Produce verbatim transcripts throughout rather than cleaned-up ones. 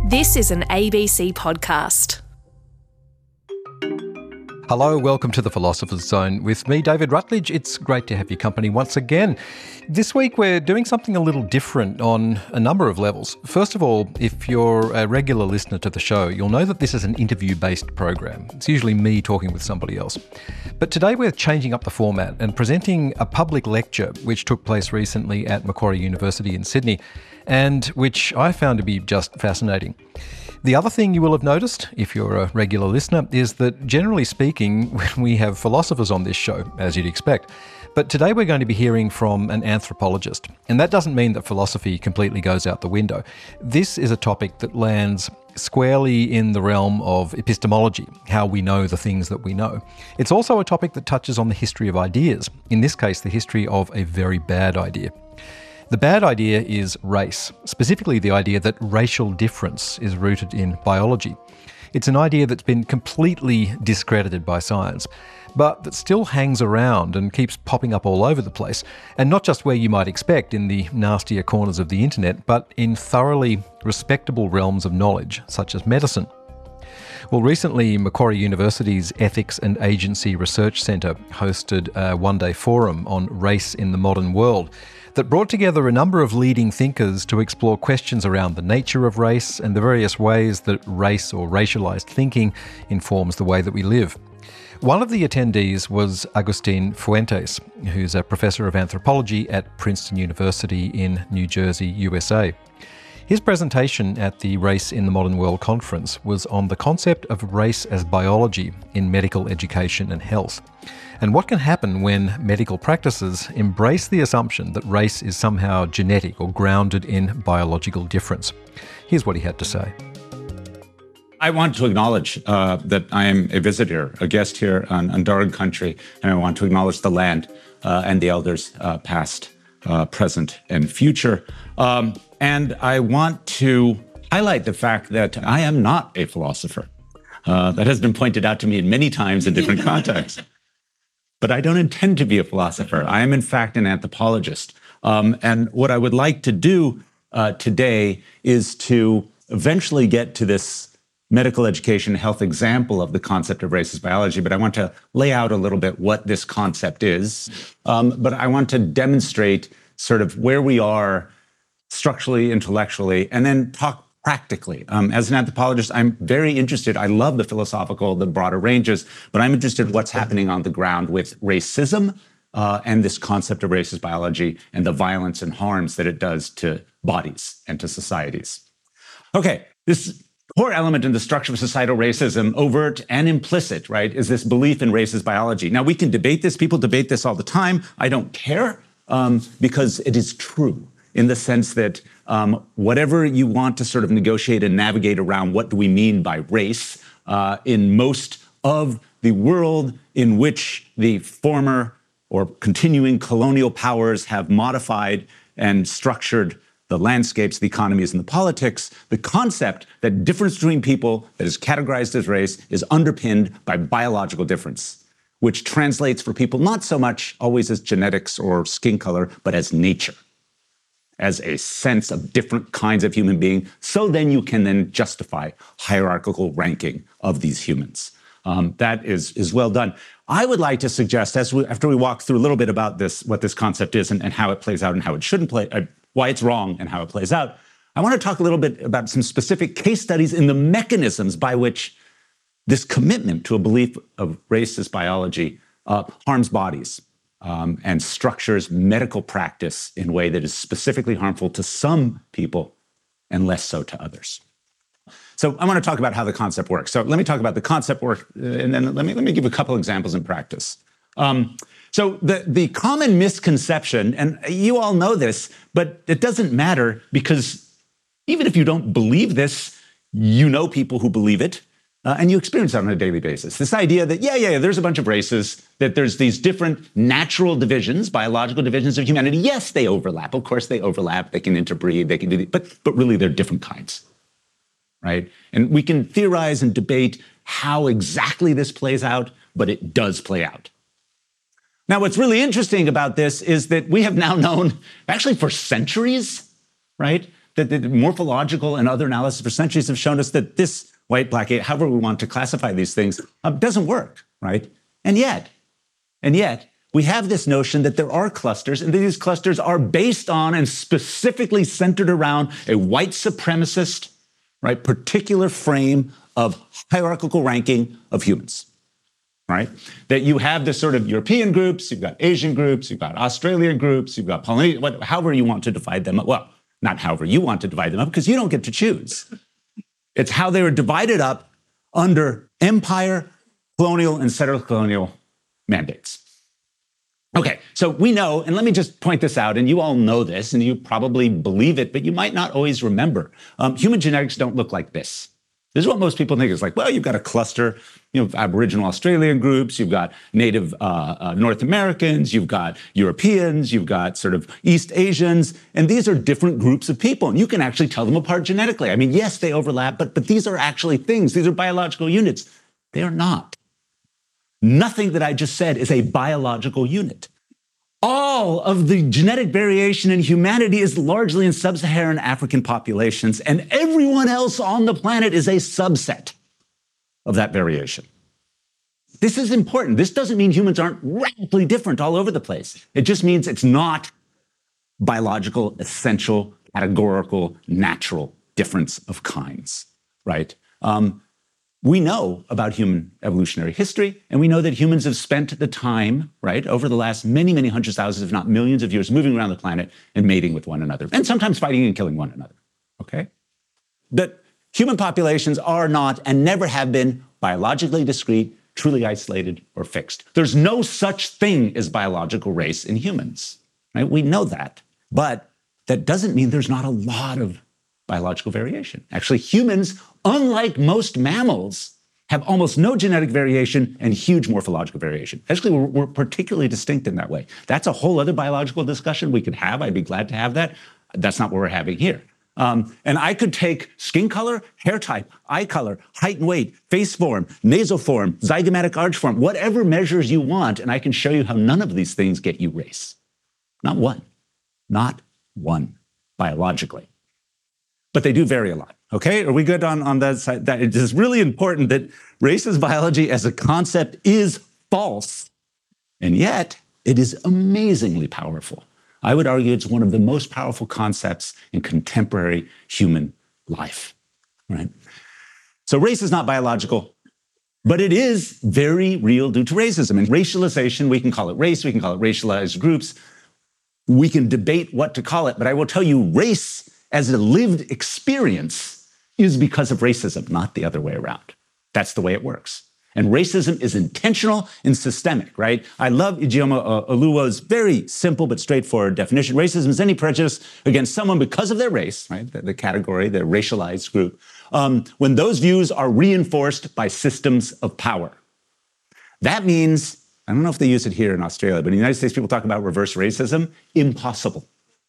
This is an A B C podcast. Hello, welcome to the Philosopher's Zone with me, David Rutledge. It's great to have your company once again. This week we're doing something a little different on a number of levels. First of all, if you're a regular listener to the show, you'll know that this is an interview-based program. It's usually me talking with somebody else. But today we're changing up the format and presenting a public lecture which took place recently at Macquarie University in Sydney and which I found to be just fascinating. The other thing you will have noticed, if you're a regular listener, is that generally speaking, we have philosophers on this show, as you'd expect. But today we're going to be hearing from an anthropologist. And that doesn't mean that philosophy completely goes out the window. This is a topic that lands squarely in the realm of epistemology, how we know the things that we know. It's also a topic that touches on the history of ideas, in this case, the history of a very bad idea. The bad idea is race, specifically the idea that racial difference is rooted in biology. It's an idea that's been completely discredited by science, but that still hangs around and keeps popping up all over the place, and not just where you might expect in the nastier corners of the internet, but in thoroughly respectable realms of knowledge, such as medicine. Well, recently, Macquarie University's Ethics and Agency Research Centre hosted a one-day forum on race in the modern world that brought together a number of leading thinkers to explore questions around the nature of race and the various ways that race or racialized thinking informs the way that we live. One of the attendees was Agustin Fuentes, who's a professor of anthropology at Princeton University in New Jersey, U S A. His presentation at the Race in the Modern World conference was on the concept of race as biology in medical education and health, and what can happen when medical practices embrace the assumption that race is somehow genetic or grounded in biological difference. Here's what he had to say. I want to acknowledge uh, that I am a visitor, a guest here on, on Darug country, and I want to acknowledge the land uh, and the elders uh, past, uh, present, and future. Um, and I want to highlight the fact that I am not a philosopher. Uh, that has been pointed out to me many times in different contexts. But I don't intend to be a philosopher. I am, in fact, an anthropologist. Um, and what I would like to do uh, today is to eventually get to this medical education health example of the concept of race as biology, but I want to lay out a little bit what this concept is. Um, but I want to demonstrate sort of where we are structurally, intellectually, and then talk practically. Um, as an anthropologist, I'm very interested. I love the philosophical, the broader ranges, but I'm interested in what's happening on the ground with racism uh, and this concept of race as biology and the violence and harms that it does to bodies and to societies. Okay, this core element in the structure of societal racism, overt and implicit, right, is this belief in race as biology. Now, we can debate this. People debate this all the time. I don't care um, because it is true in the sense that um, whatever you want to sort of negotiate and navigate around what do we mean by race uh, in most of the world in which the former or continuing colonial powers have modified and structured the landscapes, the economies, and the politics, the concept that difference between people that is categorized as race is underpinned by biological difference, which translates for people not so much always as genetics or skin color, but as nature, as a sense of different kinds of human being. So then you can then justify hierarchical ranking of these humans. Um, that is, is well done. I would like to suggest, as we, after we walk through a little bit about this, what this concept is and, and how it plays out and how it shouldn't play, uh, why it's wrong and how it plays out, I want to talk a little bit about some specific case studies in the mechanisms by which this commitment to a belief of race as biology uh, harms bodies. Um, and structures medical practice in a way that is specifically harmful to some people and less so to others. So I want to talk about how the concept works. So let me talk about the concept work, uh, and then let me let me give a couple examples in practice. Um, so the, the common misconception, and you all know this, but it doesn't matter because even if you don't believe this, you know people who believe it. Uh, and you experience that on a daily basis. This idea that, yeah, yeah, there's a bunch of races, that there's these different natural divisions, biological divisions of humanity. Yes, they overlap. Of course, they overlap. They can interbreed. They can do, but but really, they're different kinds, right? And we can theorize and debate how exactly this plays out, but it does play out. Now, what's really interesting about this is that we have now known, actually for centuries, right, that the morphological and other analysis for centuries have shown us that this white, black, however we want to classify these things, uh, doesn't work, right? And yet, and yet, we have this notion that there are clusters, and that these clusters are based on and specifically centered around a white supremacist, right, particular frame of hierarchical ranking of humans, right? That you have this sort of European groups, you've got Asian groups, you've got Australian groups, you've got Polynesian, what, however you want to divide them up. Well, not however you want to divide them up, because you don't get to choose. It's how they were divided up under empire, colonial, and settler colonial mandates. Okay, so we know, and let me just point this out, and you all know this, and you probably believe it, but you might not always remember. Um, human genetics don't look like this. This is what most people think. It's like, well, you've got a cluster, you know, Aboriginal Australian groups, you've got Native uh, uh, North Americans, you've got Europeans, you've got sort of East Asians, and these are different groups of people, and you can actually tell them apart genetically. I mean, yes, they overlap, but, but these are actually things. These are biological units. They are not. Nothing that I just said is a biological unit. All of the genetic variation in humanity is largely in sub-Saharan African populations, and everyone else on the planet is a subset of that variation. This is important. This doesn't mean humans aren't radically different all over the place. It just means it's not biological, essential, categorical, natural difference of kinds, right? Um, We know about human evolutionary history, and we know that humans have spent the time, right, over the last many, many hundreds of thousands, if not millions of years, moving around the planet and mating with one another, and sometimes fighting and killing one another, okay? That human populations are not and never have been biologically discrete, truly isolated, or fixed. There's no such thing as biological race in humans, right? We know that, but that doesn't mean there's not a lot of biological variation. Actually, humans, unlike most mammals, have almost no genetic variation and huge morphological variation. Actually, we're, we're particularly distinct in that way. That's a whole other biological discussion we could have. I'd be glad to have that. That's not what we're having here. Um, and I could take skin color, hair type, eye color, height and weight, face form, nasal form, zygomatic arch form, whatever measures you want, and I can show you how none of these things get you race. Not one. Not one, biologically. But they do vary a lot, okay? Are we good on, on that side? That it is really important that racist biology as a concept is false, and yet it is amazingly powerful. I would argue it's one of the most powerful concepts in contemporary human life, right? So race is not biological, but it is very real due to racism. And racialization, we can call it race, we can call it racialized groups, we can debate what to call it, but I will tell you, race as a lived experience is because of racism, not the other way around. That's the way it works. And racism is intentional and systemic, right? I love Ijeoma Oluwa's very simple but straightforward definition. Racism is any prejudice against someone because of their race, right? The, the category, the racialized group, um, when those views are reinforced by systems of power. That means, I don't know if they use it here in Australia, but in the United States, people talk about reverse racism. Impossible.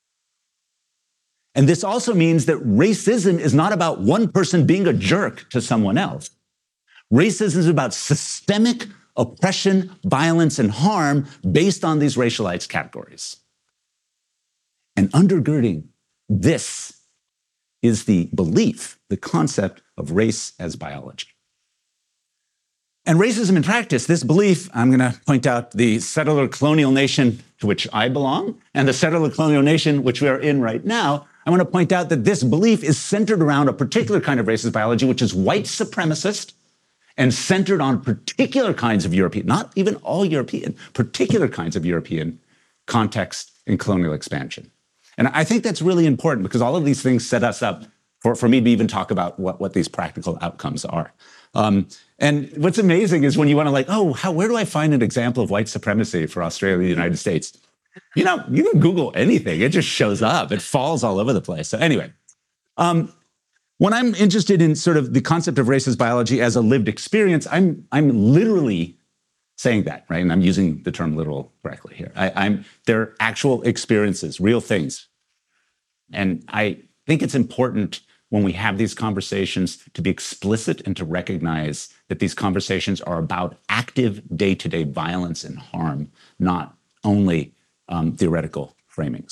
And this also means that racism is not about one person being a jerk to someone else. Racism is about systemic oppression, violence, and harm based on these racialized categories. And undergirding this is the belief, the concept of race as biology. And racism in practice, this belief, I'm going to point out the settler colonial nation to which I belong and the settler colonial nation which we are in right now. I want to point out that this belief is centered around a particular kind of racist biology, which is white supremacist and centered on particular kinds of European, not even all European, particular kinds of European context in colonial expansion. And I think that's really important because all of these things set us up for, for me to even talk about what, what these practical outcomes are. Um, and what's amazing is when you want to like, oh, how, where do I find an example of white supremacy for Australia and the United States? You know, you can Google anything. It just shows up. It falls all over the place. So anyway, um, when I'm interested in sort of the concept of racist biology as a lived experience, I'm, I'm literally saying that, right? And I'm using the term literal correctly here. I, I'm, they're actual experiences, real things. And I think it's important when we have these conversations to be explicit and to recognize that these conversations are about active day-to-day violence and harm, not only um, theoretical framings.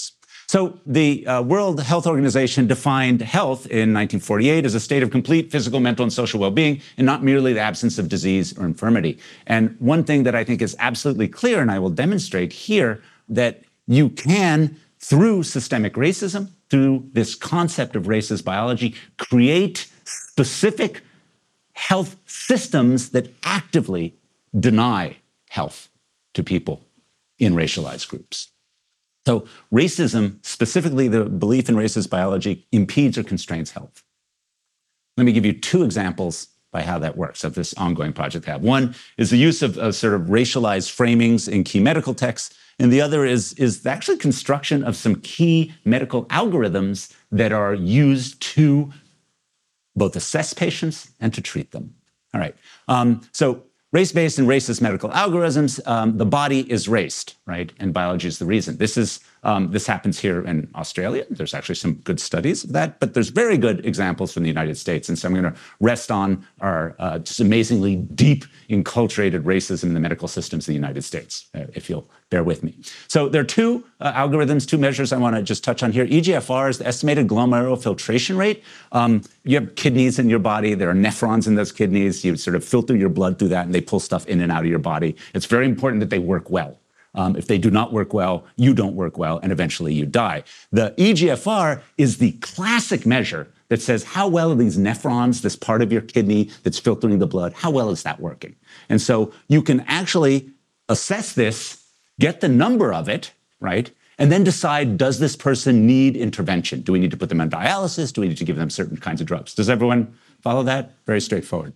So the uh, World Health Organization defined health in nineteen forty-eight as a state of complete physical, mental, and social well-being, and not merely the absence of disease or infirmity. And one thing that I think is absolutely clear, and I will demonstrate here, that you can, through systemic racism, through this concept of racist biology, create specific health systems that actively deny health to people in racialized groups. So racism, specifically the belief in racist biology, impedes or constrains health. Let me give you two examples by how that works of this ongoing project I have. One is the use of, of sort of racialized framings in key medical texts, and the other is, is the actual construction of some key medical algorithms that are used to both assess patients and to treat them. All right, um, so race-based and racist medical algorithms, um, the body is raced, right? And biology is the reason. This is um, this happens here in Australia. There's actually some good studies of that, but there's very good examples from the United States. And so I'm going to rest on our uh, just amazingly deep, enculturated racism in the medical systems of the United States, uh, if you'll bear with me. So there are two uh, algorithms, two measures I want to just touch on here. E G F R is the estimated glomerular filtration rate. Um, you have kidneys in your body. There are nephrons in those kidneys. You sort of filter your blood through that, and they pull stuff in and out of your body. It's very important that they work well. Um, if they do not work well, you don't work well, and eventually you die. The E G F R is the classic measure that says how well are these nephrons, this part of your kidney that's filtering the blood, how well is that working? And so you can actually assess this, get the number of it, right? And then decide, does this person need intervention? Do we need to put them on dialysis? Do we need to give them certain kinds of drugs? Does everyone follow that? Very straightforward.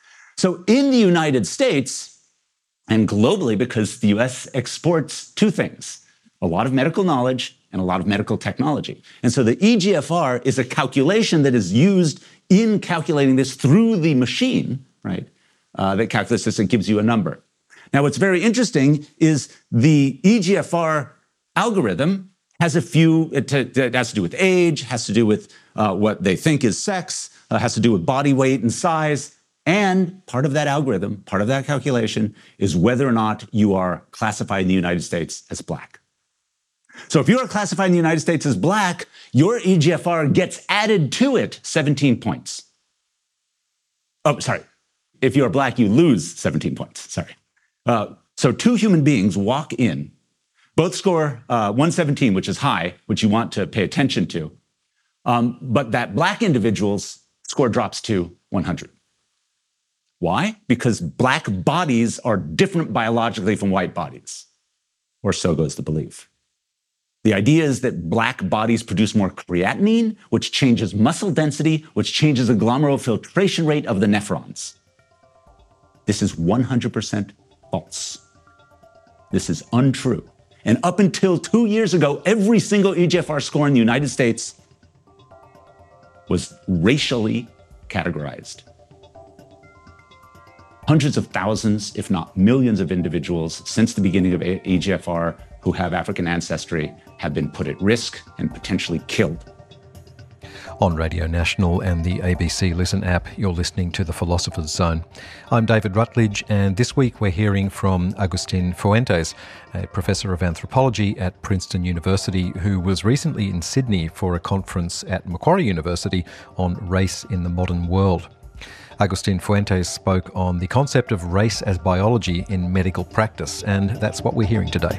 So in the United States, and globally, because the U S exports two things, a lot of medical knowledge and a lot of medical technology. And so the E G F R is a calculation that is used in calculating this through the machine, right? Uh, that calculates this and gives you a number. Now, what's very interesting is the E G F R algorithm has a few, it, it has to do with age, has to do with uh, what they think is sex, uh, has to do with body weight and size. And part of that algorithm, part of that calculation, is whether or not you are classified in the United States as Black. So if you are classified in the United States as Black, your E G F R gets added to it seventeen points. Oh, sorry. If you are Black, you lose seventeen points. Sorry. Uh, so two human beings walk in, both score uh, one seventeen, which is high, which you want to pay attention to. Um, but that Black individual's score drops to one hundred. Why? Because Black bodies are different biologically from white bodies, or so goes the belief. The idea is that Black bodies produce more creatinine, which changes muscle density, which changes the glomerular filtration rate of the nephrons. This is one hundred percent false. This is untrue. And up until two years ago, every single E G F R score in the United States was racially categorized. Hundreds of thousands, if not millions of individuals since the beginning of E G F R who have African ancestry have been put at risk and potentially killed. On Radio National and the A B C Listen app, you're listening to The Philosopher's Zone. I'm David Rutledge, and this week we're hearing from Agustin Fuentes, a professor of anthropology at Princeton University who was recently in Sydney for a conference at Macquarie University on race in the modern world. Agustin Fuentes spoke on the concept of race as biology in medical practice, and that's what we're hearing today.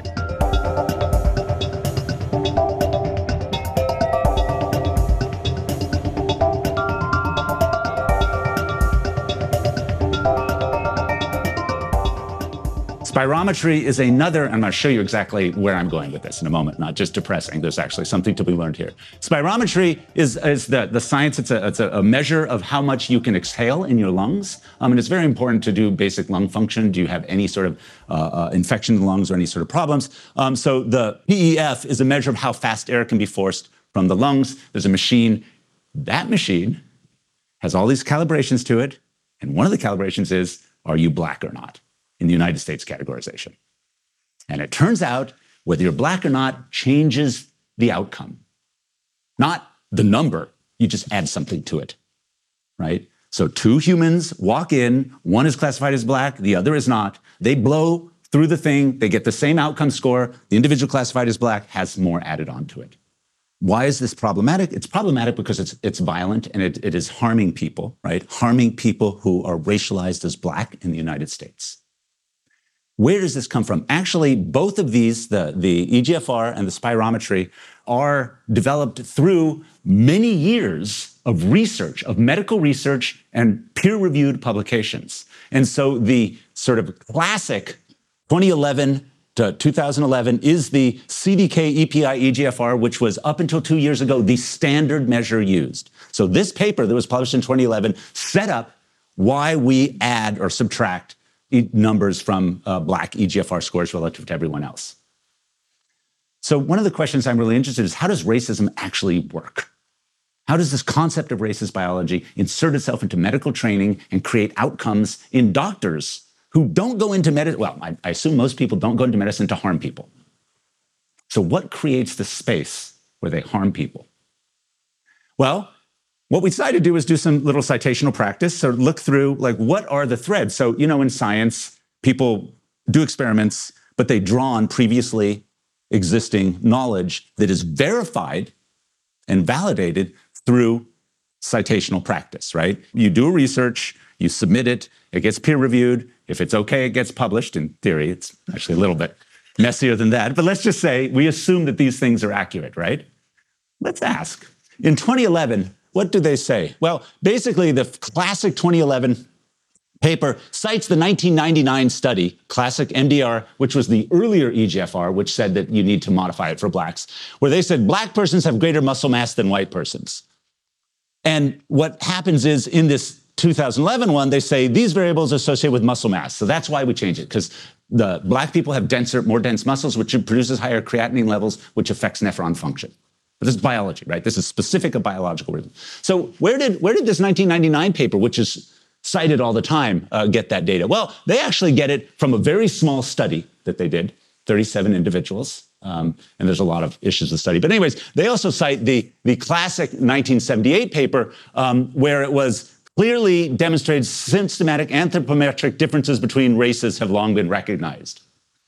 Spirometry is another, and I'm going to show you exactly where I'm going with this in a moment, not just depressing. There's actually something to be learned here. Spirometry is, is the, the science, it's, a, it's a, a measure of how much you can exhale in your lungs. Um, and it's very important to do basic lung function. Do you have any sort of uh, uh, infection in the lungs or any sort of problems? Um, so the P E F is a measure of how fast air can be forced from the lungs. There's a machine. That machine has all these calibrations to it. And one of the calibrations is, are you Black or not? In the United States categorization. And it turns out whether you're Black or not changes the outcome. Not the number, you just add something to it, right? So two humans walk in, one is classified as Black, the other is not. They blow through the thing, they get the same outcome score. The individual classified as Black has more added onto it. Why is this problematic? It's problematic because it's it's violent and it, it is harming people, right? Harming people who are racialized as Black in the United States. Where does this come from? Actually, both of these, the, the E G F R and the spirometry, are developed through many years of research, of medical research and peer-reviewed publications. And so the sort of classic twenty eleven to two thousand eleven is the C D K E P I E G F R, which was up until two years ago the standard measure used. So this paper that was published in twenty eleven set up why we add or subtract numbers from uh, Black E G F R scores relative to everyone else. So one of the questions I'm really interested in is, how does racism actually work? How does this concept of racist biology insert itself into medical training and create outcomes in doctors who don't go into medicine? Well, I, I assume most people don't go into medicine to harm people. So what creates the space where they harm people? Well, what we decided to do is do some little citational practice. So look through, like, what are the threads? So, you know, in science, people do experiments, but they draw on previously existing knowledge that is verified and validated through citational practice, right? You do a research, you submit it, it gets peer reviewed. If it's okay, it gets published. In theory, it's actually a little bit messier than that. But let's just say we assume that these things are accurate, right? Let's ask. In twenty eleven, what do they say? Well, basically, the classic twenty eleven paper cites the nineteen ninety-nine study, classic M D R, which was the earlier E G F R, which said that you need to modify it for Blacks, where they said Black persons have greater muscle mass than white persons. And what happens is, in this two thousand eleven one, they say these variables are associated with muscle mass. So that's why we change it, because the Black people have denser, more dense muscles, which produces higher creatinine levels, which affects nephron function. But this is biology, right? This is specific of biological reason. So where did where did this nineteen ninety-nine paper, which is cited all the time, uh, get that data? Well, they actually get it from a very small study that they did, thirty-seven individuals. Um, and there's a lot of issues with the study. But anyways, they also cite the, the classic nineteen seventy-eight paper, um, where it was clearly demonstrated systematic anthropometric differences between races have long been recognized.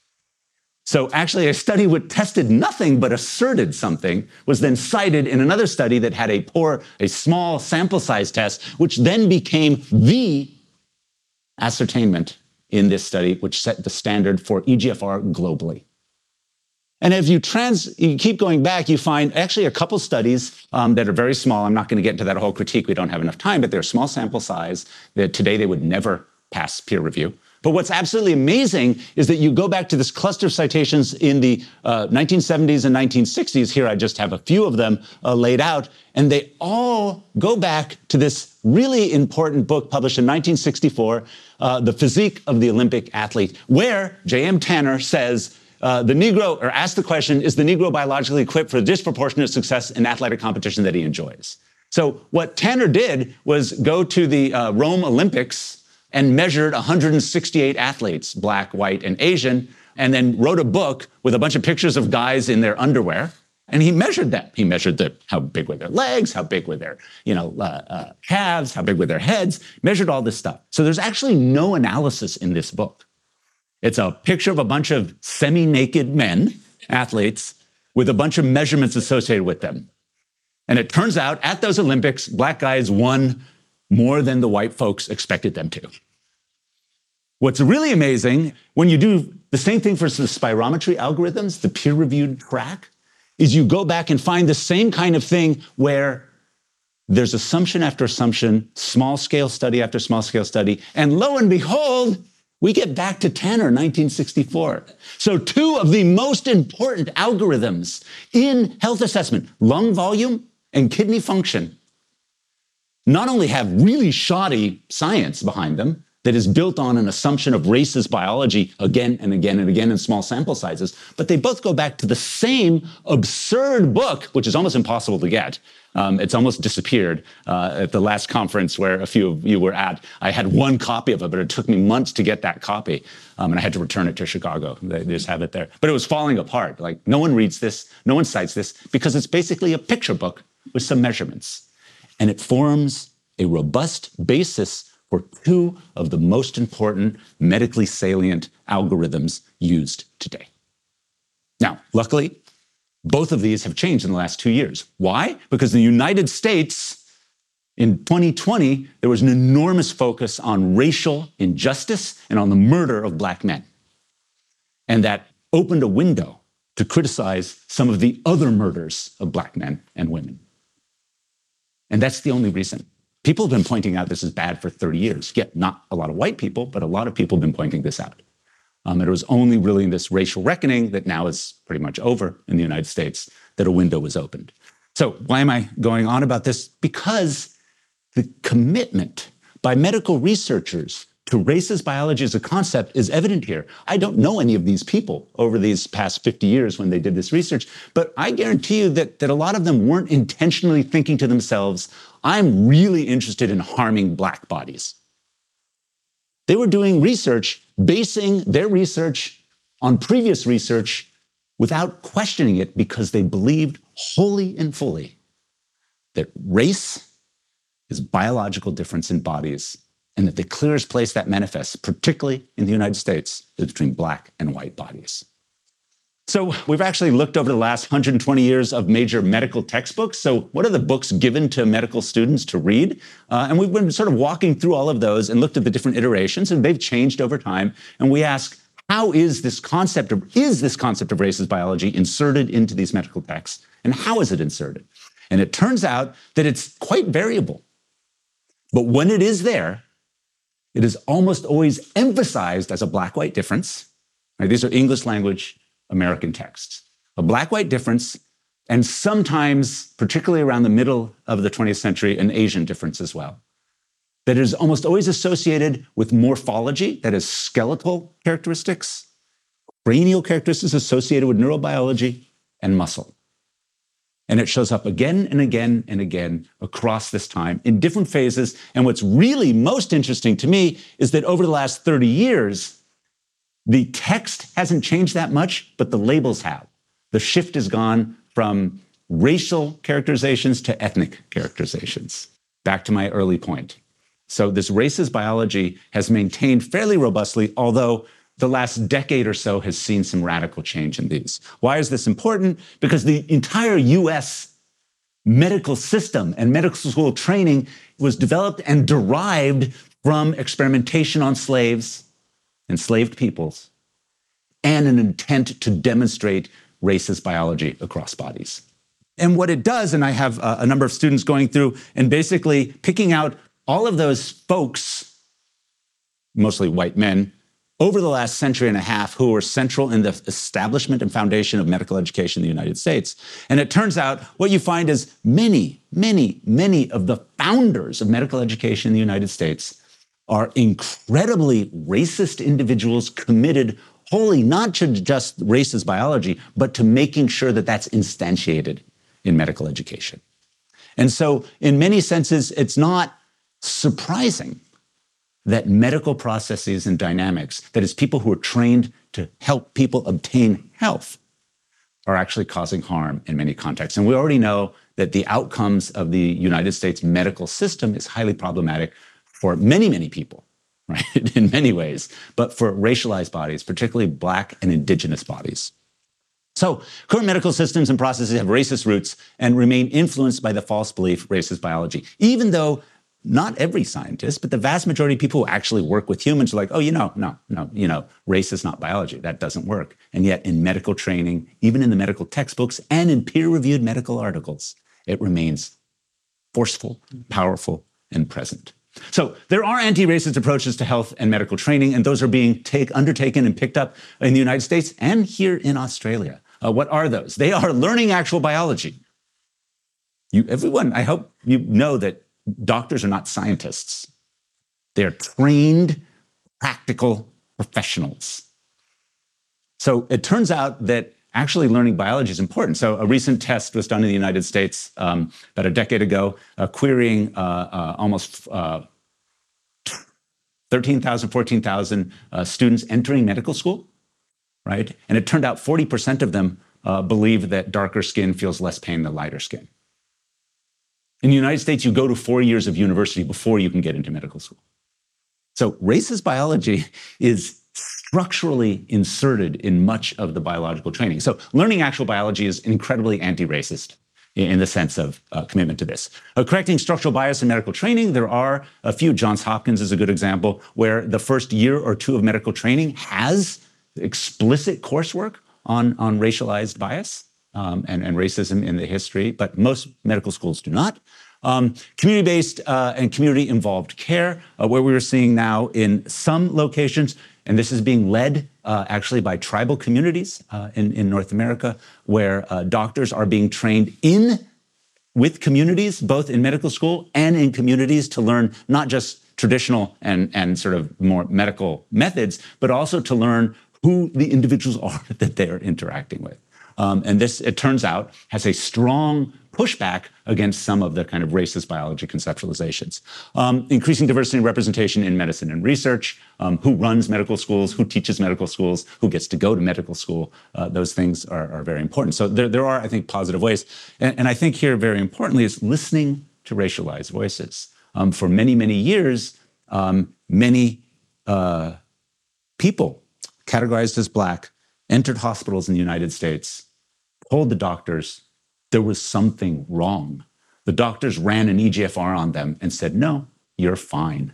So actually, a study which tested nothing but asserted something was then cited in another study that had a poor, a small sample size test, which then became the ascertainment in this study, which set the standard for E G F R globally. And if you trans, you keep going back, you find actually a couple studies um, that are very small. I'm not going to get into that whole critique. We don't have enough time, but they're small sample size that today they would never pass peer review. But what's absolutely amazing is that you go back to this cluster of citations in the uh, nineteen seventies and nineteen sixties. Here I just have a few of them uh, laid out, and they all go back to this really important book published in nineteen sixty-four, uh, The Physique of the Olympic Athlete, where J M Tanner says, uh, the Negro, or asks the question, is the Negro biologically equipped for the disproportionate success in athletic competition that he enjoys? So what Tanner did was go to the uh, Rome Olympics and measured one hundred sixty-eight athletes, Black, white, and Asian, and then wrote a book with a bunch of pictures of guys in their underwear, and he measured them. He measured the, how big were their legs, how big were their, you know, uh, uh, calves, how big were their heads, measured all this stuff. So there's actually no analysis in this book. It's a picture of a bunch of semi-naked men, athletes, with a bunch of measurements associated with them. And it turns out, at those Olympics, Black guys won more than the white folks expected them to. What's really amazing, when you do the same thing for the spirometry algorithms, the peer-reviewed track, is you go back and find the same kind of thing where there's assumption after assumption, small-scale study after small-scale study, and lo and behold, we get back to Tanner, nineteen sixty-four. So two of the most important algorithms in health assessment, lung volume and kidney function, not only have really shoddy science behind them that is built on an assumption of racist biology again and again and again in small sample sizes, but they both go back to the same absurd book, which is almost impossible to get. Um, it's almost disappeared uh, at the last conference where a few of you were at. I had one copy of it, but it took me months to get that copy, um, and I had to return it to Chicago. They just have it there. But it was falling apart. Like, no one reads this, no one cites this, because it's basically a picture book with some measurements. And it forms a robust basis for two of the most important medically salient algorithms used today. Now, luckily, Both of these have changed in the last two years. Why? Because in the United States, in twenty twenty, there was an enormous focus on racial injustice and on the murder of black men. And that opened a window to criticize some of the other murders of black men and women. And that's the only reason. People have been pointing out this is bad for thirty years. Yet not a lot of white people, but a lot of people have been pointing this out. Um, and it was only really in this racial reckoning that now is pretty much over in the United States that a window was opened. So why am I going on about this? Because the commitment by medical researchers to racist biology as a concept is evident here. I don't know any of these people over these past fifty years when they did this research, but I guarantee you that, that a lot of them weren't intentionally thinking to themselves, I'm really interested in harming black bodies. They were doing research, basing their research on previous research without questioning it because they believed wholly and fully that race is biological difference in bodies, and that the clearest place that manifests, particularly in the United States, is between black and white bodies. So we've actually looked over the last one hundred twenty years of major medical textbooks. So what are the books given to medical students to read? Uh, and we've been sort of walking through all of those and looked at the different iterations, and they've changed over time. And we ask, how is this concept of, is this concept of racist biology inserted into these medical texts? And how is it inserted? And it turns out that it's quite variable. But when it is there, it is almost always emphasized as a black-white difference. Right, these are English language American texts. A black-white difference, and sometimes, particularly around the middle of the twentieth century, an Asian difference as well. That is almost always associated with morphology, that is skeletal characteristics, cranial characteristics associated with neurobiology, and muscle. And it shows up again and again and again across this time in different phases. And what's really most interesting to me is that over the last thirty years, the text hasn't changed that much, but the labels have. The shift has gone from racial characterizations to ethnic characterizations. Back to my early point. So this racist biology has maintained fairly robustly, although the last decade or so has seen some radical change in these. Why is this important? Because the entire U S medical system and medical school training was developed and derived from experimentation on slaves, enslaved peoples, and an intent to demonstrate racist biology across bodies. And what it does, and I have a, a number of students going through and basically picking out all of those folks, mostly white men, over the last century and a half who were central in the establishment and foundation of medical education in the United States. And it turns out what you find is many, many, many of the founders of medical education in the United States are incredibly racist individuals committed wholly not to just racist biology, but to making sure that that's instantiated in medical education. And so in many senses, it's not surprising that medical processes and dynamics, that is people who are trained to help people obtain health, are actually causing harm in many contexts. And we already know that the outcomes of the United States medical system is highly problematic for many, many people, right, in many ways, but for racialized bodies, particularly Black and Indigenous bodies. So current medical systems and processes have racist roots and remain influenced by the false belief racist biology, even though not every scientist, but the vast majority of people who actually work with humans are like, oh, you know, no, no, you know, race is not biology. That doesn't work. And yet in medical training, even in the medical textbooks and in peer-reviewed medical articles, it remains forceful, powerful, and present. So there are anti-racist approaches to health and medical training, and those are being take, undertaken and picked up in the United States and here in Australia. Uh, what are those? They are learning actual biology. You, everyone, I hope you know that doctors are not scientists. They are trained, practical professionals. So it turns out that actually learning biology is important. So a recent test was done in the United States um, about a decade ago, uh, querying uh, uh, almost uh, thirteen thousand, fourteen thousand uh, students entering medical school, right? And it turned out forty percent of them uh, believe that darker skin feels less pain than lighter skin. In the United States, you go to four years of university before you can get into medical school. So racist biology is structurally inserted in much of the biological training. So learning actual biology is incredibly anti-racist in the sense of uh, commitment to this. Uh, correcting structural bias in medical training, there are a few. Johns Hopkins is a good example, where the first year or two of medical training has explicit coursework on, on racialized bias um, and, and racism in the history, but most medical schools do not. Um, community-based uh, and community-involved care, uh, where we are seeing now in some locations, and this is being led uh, actually by tribal communities uh, in, in North America, where uh, doctors are being trained in with communities, both in medical school and in communities, to learn not just traditional and, and sort of more medical methods, but also to learn who the individuals are that they are interacting with. Um, and this, it turns out, has a strong pushback against some of the kind of racist biology conceptualizations. Um, increasing diversity and representation in medicine and research, um, who runs medical schools, who teaches medical schools, who gets to go to medical school, uh, those things are, are very important. So there, there are, I think, positive ways. And, and I think here, very importantly, is listening to racialized voices. Um, for many, many years, um, many uh, people categorized as Black entered hospitals in the United States, told the doctors there was something wrong. The doctors ran an E G F R on them and said, no, you're fine.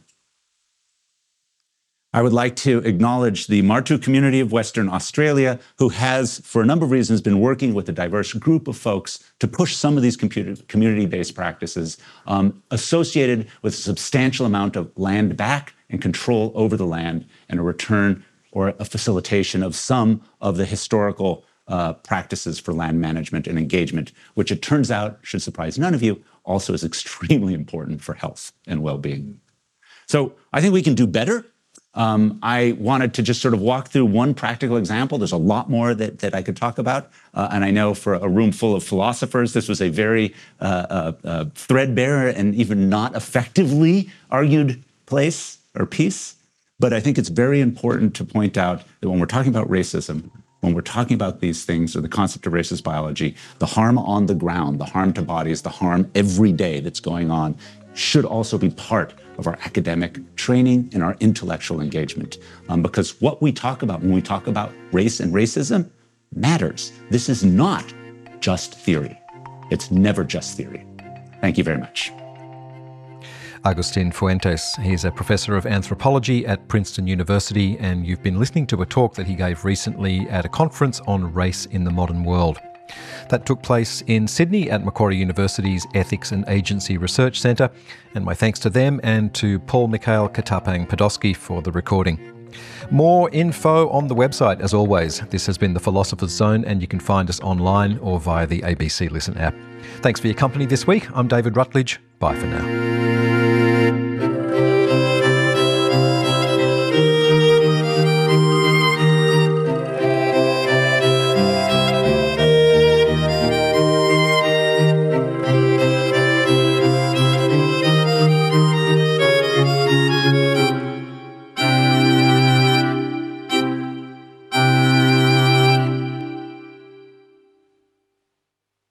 I would like to acknowledge the Martu community of Western Australia, who has, for a number of reasons, been working with a diverse group of folks to push some of these community-based practices um, associated with a substantial amount of land back and control over the land and a return or a facilitation of some of the historical uh, practices for land management and engagement, which it turns out, should surprise none of you, also is extremely important for health and well-being. So I think we can do better. Um, I wanted to just sort of walk through one practical example. There's a lot more that, that I could talk about. Uh, and I know for a room full of philosophers, this was a very uh, uh, uh, threadbare and even not effectively argued place or piece. But I think it's very important to point out that when we're talking about racism, when we're talking about these things, or the concept of racist biology, the harm on the ground, the harm to bodies, the harm every day that's going on should also be part of our academic training and our intellectual engagement. Um, because what we talk about when we talk about race and racism matters. This is not just theory. It's never just theory. Thank you very much. Agustin Fuentes. He's a professor of anthropology at Princeton University, and you've been listening to a talk that he gave recently at a conference on race in the modern world. That took place in Sydney at Macquarie University's Ethics and Agency Research Centre, and my thanks to them and to Paul Mikhail Katapang-Podolsky for the recording. More info on the website, as always. This has been The Philosopher's Zone, and you can find us online or via the A B C Listen app. Thanks for your company this week. I'm David Rutledge. Bye for now.